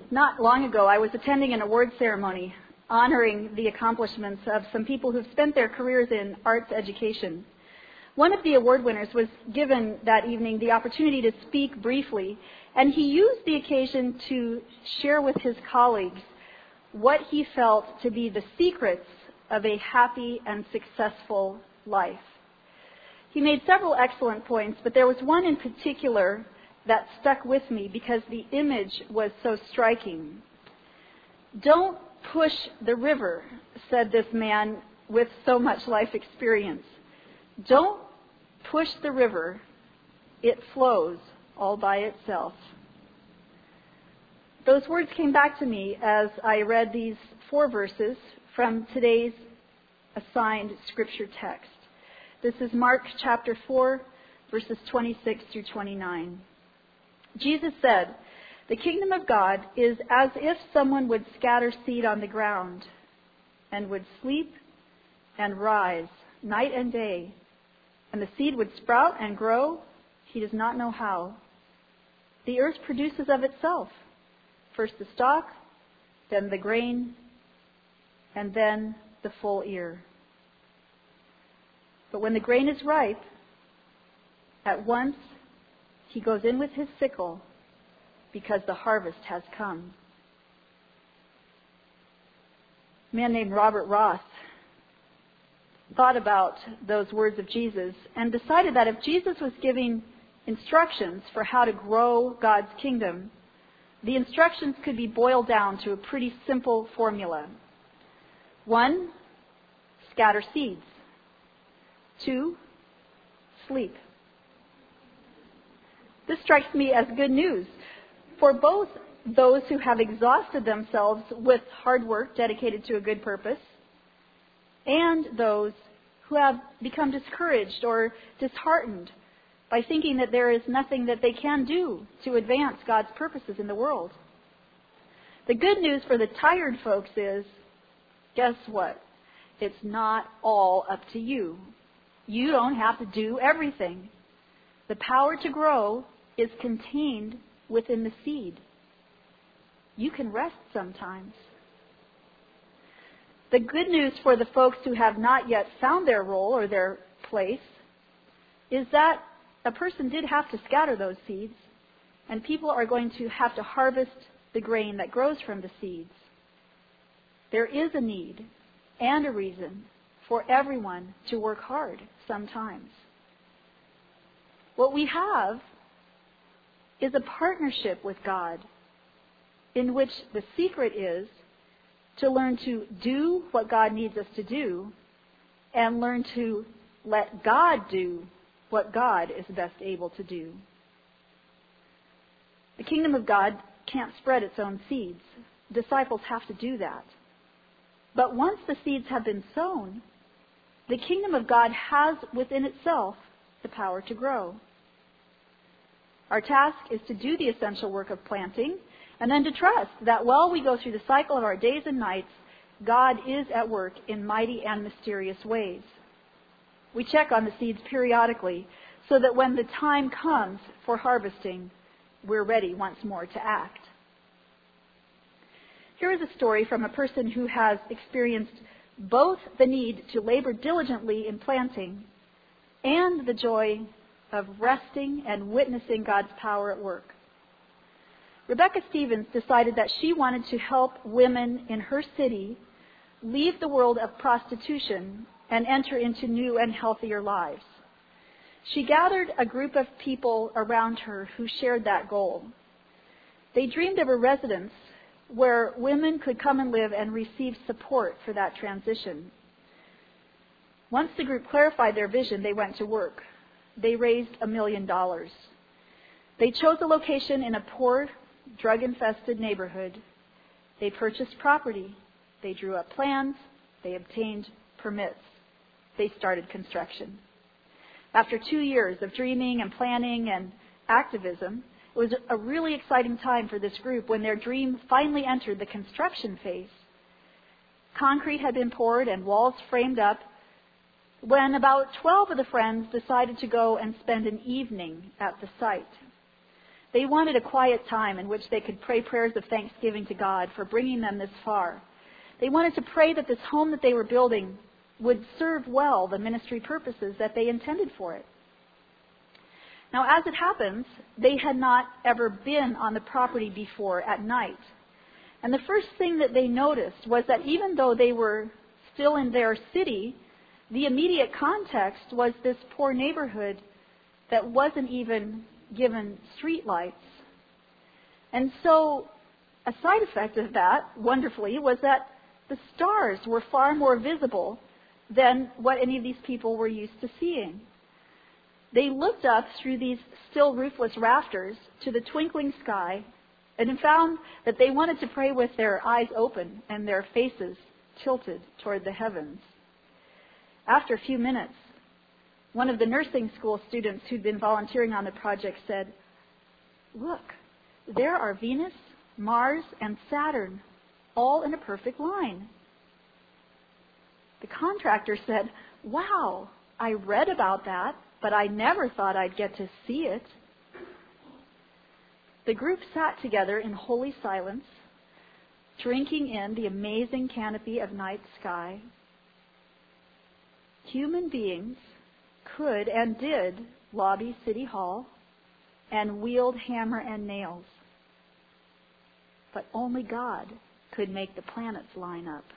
Not long ago, I was attending an award ceremony honoring the accomplishments of some people who've spent their careers in arts education. One of the award winners was given that evening the opportunity to speak briefly, and he used the occasion to share with his colleagues what he felt to be the secrets of a happy and successful life. He made several excellent points, but there was one in particular that stuck with me because the image was so striking. "Don't push the river," said this man with so much life experience. "Don't push the river. It flows all by itself." Those words came back to me as I read these 4 verses from today's assigned scripture text. This is Mark chapter 4, verses 26 through 29. Jesus said, "The kingdom of God is as if someone would scatter seed on the ground and would sleep and rise night and day, and the seed would sprout and grow. He does not know how. The earth produces of itself first the stalk, then the grain, and then the full ear. But when the grain is ripe, at once he goes in with his sickle because the harvest has come." A man named Robert Ross thought about those words of Jesus and decided that if Jesus was giving instructions for how to grow God's kingdom, the instructions could be boiled down to a pretty simple formula. 1, scatter seeds. 2, sleep. This strikes me as good news for both those who have exhausted themselves with hard work dedicated to a good purpose and those who have become discouraged or disheartened by thinking that there is nothing that they can do to advance God's purposes in the world. The good news for the tired folks is, guess what? It's not all up to you. You don't have to do everything. The power to grow is contained within the seed. You can rest sometimes. The good news for the folks who have not yet found their role or their place is that a person did have to scatter those seeds, and people are going to have to harvest the grain that grows from the seeds. There is a need and a reason for everyone to work hard sometimes. What we have is a partnership with God in which the secret is to learn to do what God needs us to do and learn to let God do what God is best able to do. The kingdom of God can't spread its own seeds. Disciples have to do that. But once the seeds have been sown, the kingdom of God has within itself the power to grow. Our task is to do the essential work of planting and then to trust that while we go through the cycle of our days and nights, God is at work in mighty and mysterious ways. We check on the seeds periodically so that when the time comes for harvesting, we're ready once more to act. Here is a story from a person who has experienced both the need to labor diligently in planting and the joy of resting and witnessing God's power at work. Rebecca Stevens decided that she wanted to help women in her city leave the world of prostitution and enter into new and healthier lives. She gathered a group of people around her who shared that goal. They dreamed of a residence where women could come and live and receive support for that transition. Once the group clarified their vision, they went to work. They raised $1 million. They chose a location in a poor, drug-infested neighborhood. They purchased property. They drew up plans. They obtained permits. They started construction. After 2 years of dreaming and planning and activism, it was a really exciting time for this group when their dream finally entered the construction phase. Concrete had been poured and walls framed up when about 12 of the friends decided to go and spend an evening at the site. They wanted a quiet time in which they could pray prayers of thanksgiving to God for bringing them this far. They wanted to pray that this home that they were building would serve well the ministry purposes that they intended for it. Now, as it happens, they had not ever been on the property before at night. And the first thing that they noticed was that even though they were still in their city, the immediate context was this poor neighborhood that wasn't even given street lights. And so a side effect of that, wonderfully, was that the stars were far more visible than what any of these people were used to seeing. They looked up through these still roofless rafters to the twinkling sky and found that they wanted to pray with their eyes open and their faces tilted toward the heavens. After a few minutes, one of the nursing school students who'd been volunteering on the project said, "Look, there are Venus, Mars, and Saturn all in a perfect line." The contractor said, "Wow, I read about that, but I never thought I'd get to see it." The group sat together in holy silence, drinking in the amazing canopy of night sky. Human beings could and did lobby City Hall and wield hammer and nails, but only God could make the planets line up.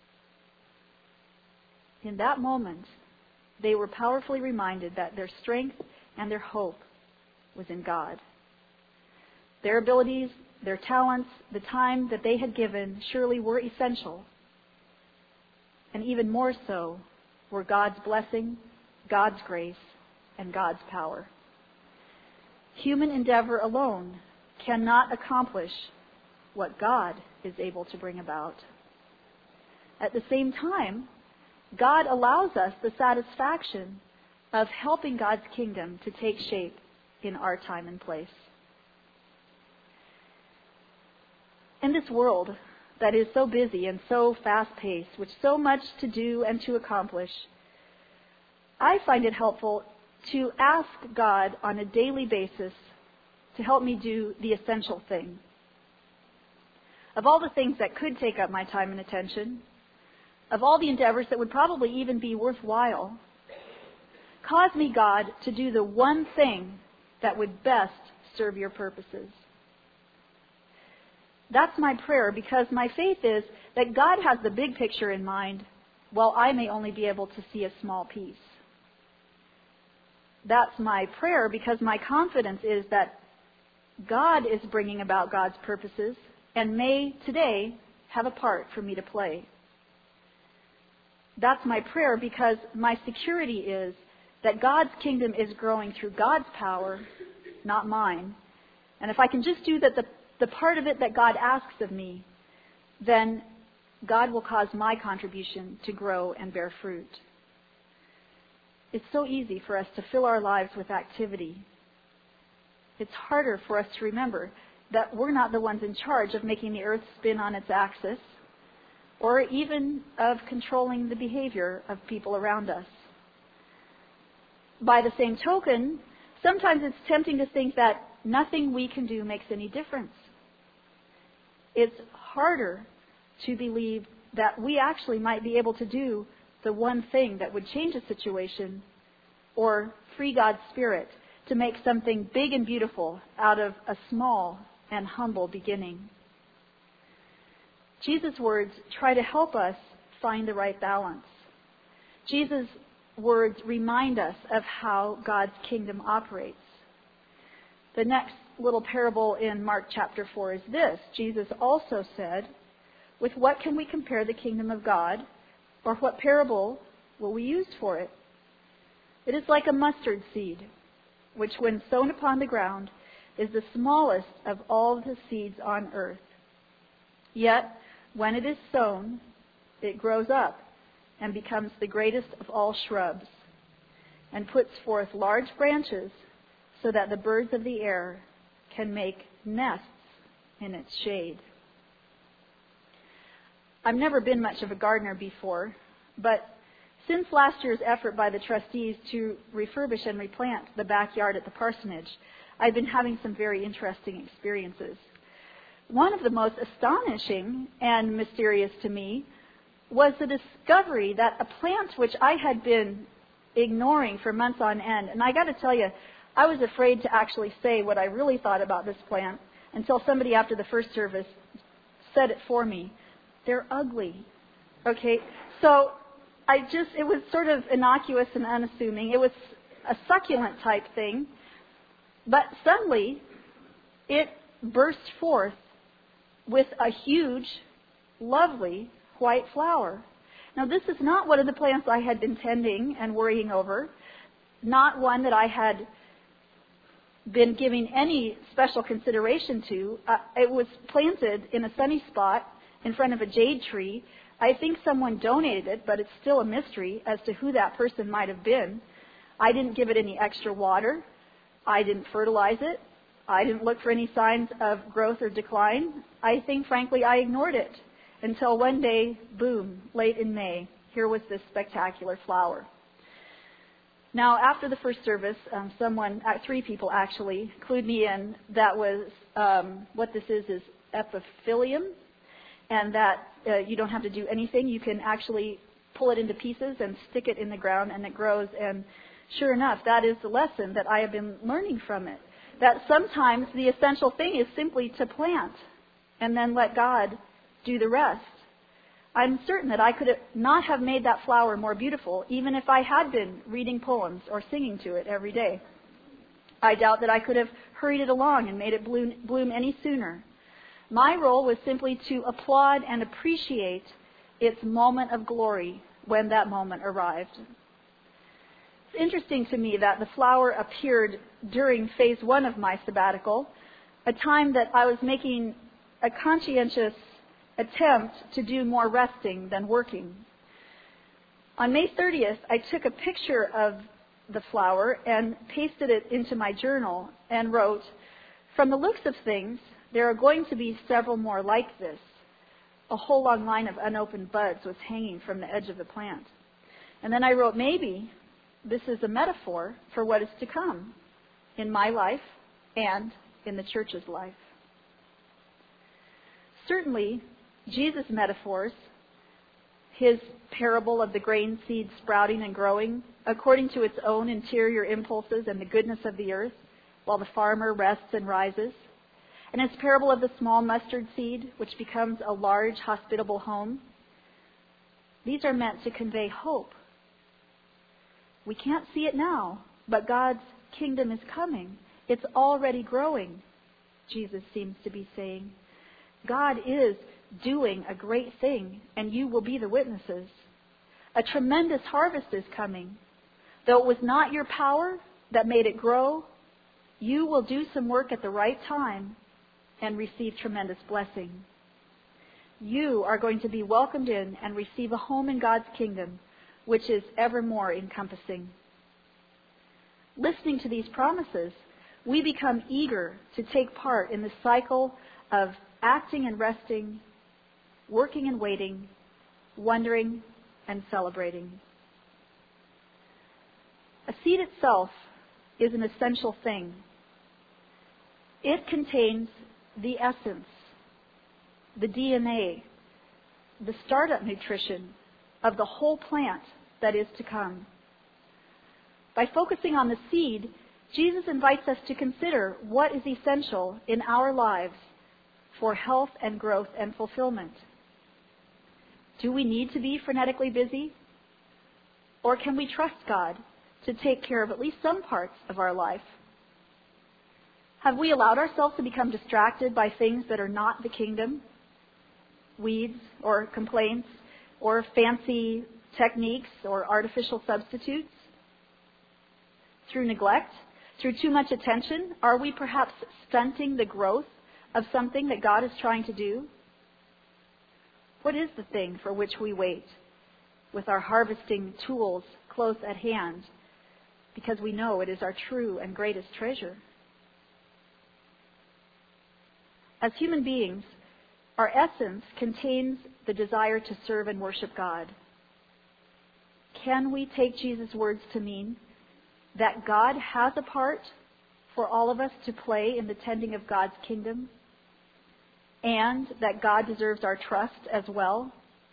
In that moment, they were powerfully reminded that their strength and their hope was in God. Their abilities, their talents, the time that they had given surely were essential. And even more so were God's blessing, God's grace, and God's power. Human endeavor alone cannot accomplish what God is able to bring about. At the same time, God allows us the satisfaction of helping God's kingdom to take shape in our time and place. In this world that is so busy and so fast-paced, with so much to do and to accomplish, I find it helpful to ask God on a daily basis to help me do the essential thing. Of all the things that could take up my time and attention, of all the endeavors that would probably even be worthwhile, cause me, God, to do the one thing that would best serve your purposes. That's my prayer, because my faith is that God has the big picture in mind, while I may only be able to see a small piece. That's my prayer because my confidence is that God is bringing about God's purposes and may today have a part for me to play. That's my prayer because my security is that God's kingdom is growing through God's power, not mine. And if I can just do that, the part of it that God asks of me, then God will cause my contribution to grow and bear fruit. It's so easy for us to fill our lives with activity. It's harder for us to remember that we're not the ones in charge of making the earth spin on its axis, or even of controlling the behavior of people around us. By the same token, sometimes it's tempting to think that nothing we can do makes any difference. It's harder to believe that we actually might be able to do the one thing that would change a situation or free God's Spirit to make something big and beautiful out of a small and humble beginning. Jesus' words try to help us find the right balance. Jesus' words remind us of how God's kingdom operates. The next little parable in Mark chapter 4 is this. Jesus also said, "With what can we compare the kingdom of God? Or what parable will we use for it? It is like a mustard seed, which when sown upon the ground is the smallest of all the seeds on earth. Yet, when it is sown, it grows up and becomes the greatest of all shrubs, and puts forth large branches so that the birds of the air can make nests in its shade." I've never been much of a gardener before, but Since last year's effort by the trustees to refurbish and replant the backyard at the parsonage, I've been having some very interesting experiences. One of the most astonishing and mysterious to me was the discovery that a plant which I had been ignoring for months on end, and I got to tell you, I was afraid to actually say what I really thought about this plant until somebody after the first service said it for me. They're ugly. Okay, so it was sort of innocuous and unassuming. It was a succulent type thing, but suddenly it burst forth with a huge, lovely white flower. Now, this is not one of the plants I had been tending and worrying over, not one that I had been giving any special consideration to. It was planted in a sunny spot in front of a jade tree. I think someone donated it, but it's still a mystery as to who that person might have been. I didn't give it any extra water. I didn't fertilize it. I didn't look for any signs of growth or decline. I think, frankly, I ignored it until one day, boom, late in May, here was this spectacular flower. Now, after the first service, three people actually, clued me in that was what this is epiphylium, and that you don't have to do anything. You can actually pull it into pieces and stick it in the ground, and it grows. And sure enough, that is the lesson that I have been learning from it, that sometimes the essential thing is simply to plant and then let God do the rest. I'm certain that I could not have made that flower more beautiful even if I had been reading poems or singing to it every day. I doubt that I could have hurried it along and made it bloom any sooner. My role was simply to applaud and appreciate its moment of glory when that moment arrived. It's interesting to me that the flower appeared during phase 1 of my sabbatical, a time that I was making a conscientious attempt to do more resting than working. On May 30th, I took a picture of the flower and pasted it into my journal and wrote, "From the looks of things, there are going to be several more like this." A whole long line of unopened buds was hanging from the edge of the plant. And then I wrote, "Maybe this is a metaphor for what is to come in my life and in the church's life." Certainly, Jesus' metaphors, his parable of the grain seed sprouting and growing according to its own interior impulses and the goodness of the earth, while the farmer rests and rises, and his parable of the small mustard seed, which becomes a large, hospitable home, these are meant to convey hope. We can't see it now, but God's kingdom is coming. It's already growing, Jesus seems to be saying. God is doing a great thing, and you will be the witnesses. A tremendous harvest is coming. Though it was not your power that made it grow, you will do some work at the right time and receive tremendous blessing. You are going to be welcomed in and receive a home in God's kingdom, which is ever more encompassing. Listening to these promises, we become eager to take part in the cycle of acting and resting, working and waiting, wondering and celebrating. A seed itself is an essential thing. It contains the essence, the DNA, the startup nutrition of the whole plant that is to come. By focusing on the seed, Jesus invites us to consider what is essential in our lives for health and growth and fulfillment. Do we need to be frenetically busy? Or can we trust God to take care of at least some parts of our life? Have we allowed ourselves to become distracted by things that are not the kingdom? Weeds or complaints or fancy techniques or artificial substitutes? Through neglect, through too much attention, are we perhaps stunting the growth of something that God is trying to do? What is the thing for which we wait, with our harvesting tools close at hand, because we know it is our true and greatest treasure? As human beings, our essence contains the desire to serve and worship God. can we take Jesus' words to mean that God has a part for all of us to play in the tending of God's kingdom, and that God deserves our trust as well?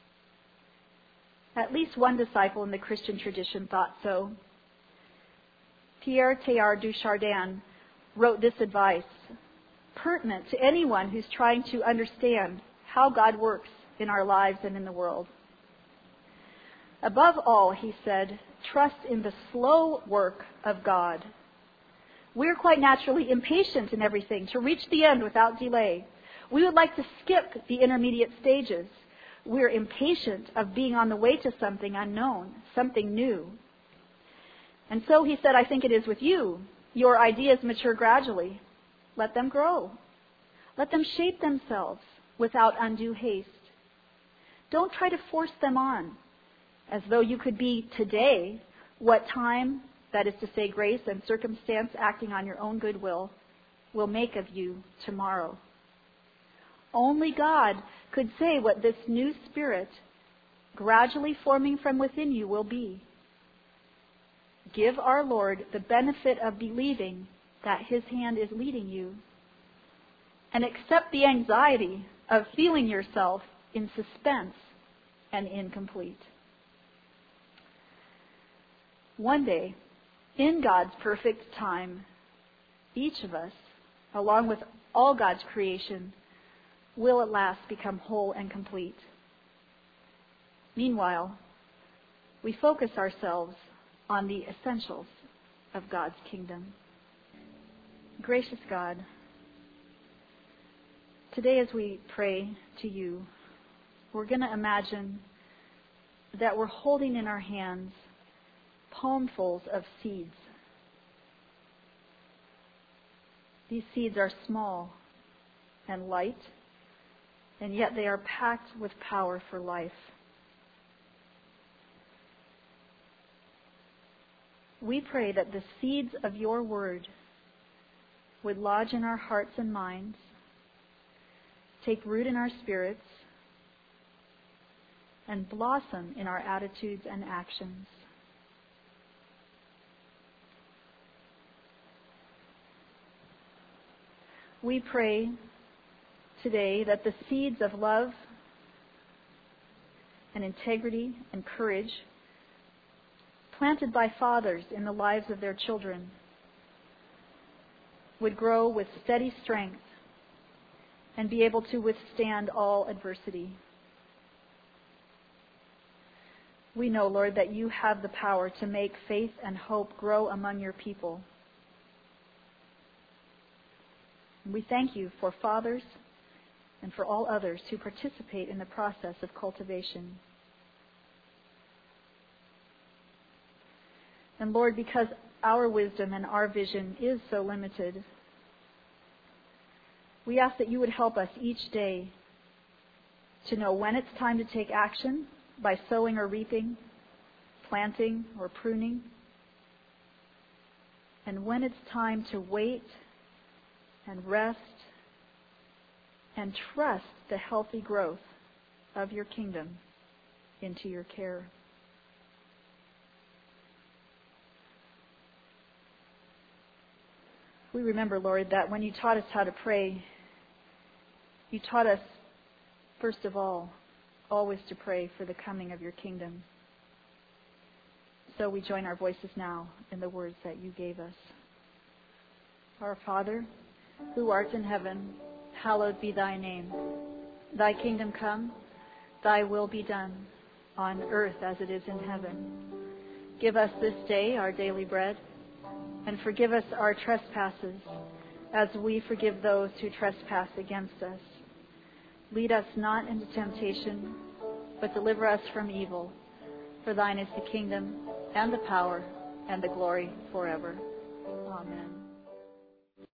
At least one disciple in the Christian tradition thought so. Pierre Teilhard du Chardin wrote this advice, pertinent to anyone who's trying to understand how God works in our lives and in the world. Above all, he said, trust in the slow work of God. We're quite naturally impatient in everything, to reach the end without delay. We would like to skip the intermediate stages. We're impatient of being on the way to something unknown, something new. And so he said, I think it is with you. Your ideas mature gradually. Let them grow. Let them shape themselves without undue haste. Don't try to force them on, as though you could be today what time, that is to say grace and circumstance acting on your own goodwill, will make of you tomorrow. Only God could say what this new spirit, gradually forming from within you, will be. Give our Lord the benefit of believing that His hand is leading you, and accept the anxiety of feeling yourself in suspense and incomplete. One day, in God's perfect time, each of us, along with all God's creation, will at last become whole and complete. Meanwhile, we focus ourselves on the essentials of God's kingdom. Gracious God, today as we pray to you, we're going to imagine that we're holding in our hands palmfuls of seeds. These seeds are small and light, and yet they are packed with power for life. We pray that the seeds of your word would lodge in our hearts and minds, take root in our spirits, and blossom in our attitudes and actions. We pray today that the seeds of love and integrity and courage planted by fathers in the lives of their children would grow with steady strength and be able to withstand all adversity. We know, Lord, that you have the power to make faith and hope grow among your people. We thank you for fathers and for all others who participate in the process of cultivation. And Lord, because our wisdom and our vision is so limited, we ask that you would help us each day to know when it's time to take action by sowing or reaping, planting or pruning, and when it's time to wait and rest and trust the healthy growth of your kingdom into your care. We remember, Lord, that when you taught us how to pray, you taught us, first of all, always to pray for the coming of your kingdom. So we join our voices now in the words that you gave us. Our Father, who art in heaven, hallowed be thy name. Thy kingdom come, thy will be done, on earth as it is in heaven. Give us this day our daily bread, and forgive us our trespasses, as we forgive those who trespass against us. Lead us not into temptation, but deliver us from evil. For thine is the kingdom, and the power, and the glory forever. Amen.